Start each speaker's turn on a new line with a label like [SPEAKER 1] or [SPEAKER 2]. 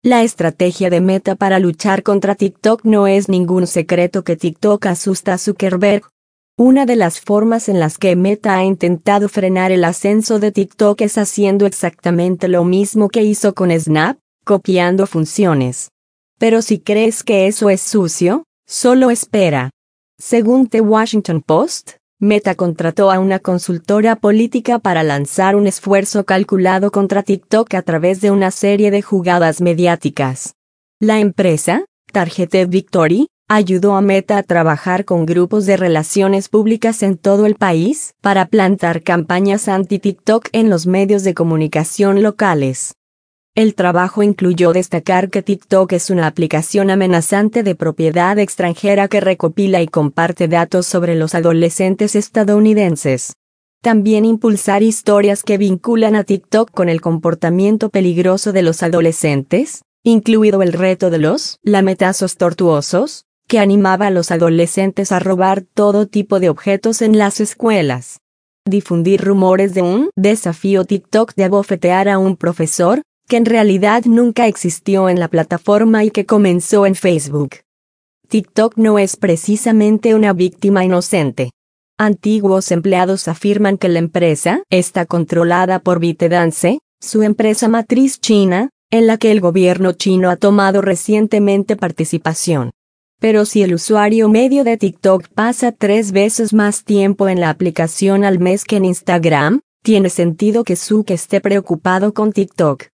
[SPEAKER 1] La estrategia de Meta para luchar contra TikTok no es ningún secreto que TikTok asusta a Zuckerberg. Una de las formas en las que Meta ha intentado frenar el ascenso de TikTok es haciendo exactamente lo mismo que hizo con Snap, copiando funciones. Pero si crees que eso es sucio, solo espera. Según The Washington Post, Meta contrató a una consultora política para lanzar un esfuerzo calculado contra TikTok a través de una serie de jugadas mediáticas. La empresa, Targeted Victory, ayudó a Meta a trabajar con grupos de relaciones públicas en todo el país para plantar campañas anti-TikTok en los medios de comunicación locales. El trabajo incluyó destacar que TikTok es una aplicación amenazante de propiedad extranjera que recopila y comparte datos sobre los adolescentes estadounidenses. También impulsar historias que vinculan a TikTok con el comportamiento peligroso de los adolescentes, incluido el reto de los lametazos tortuosos, que animaba a los adolescentes a robar todo tipo de objetos en las escuelas. Difundir rumores de un desafío TikTok de abofetear a un profesor, que en realidad nunca existió en la plataforma y que comenzó en Facebook. TikTok no es precisamente una víctima inocente. Antiguos empleados afirman que la empresa está controlada por ByteDance, su empresa matriz china, en la que el gobierno chino ha tomado recientemente participación. Pero si el usuario medio de TikTok pasa 3 veces más tiempo en la aplicación al mes que en Instagram, tiene sentido que Zuck esté preocupado con TikTok.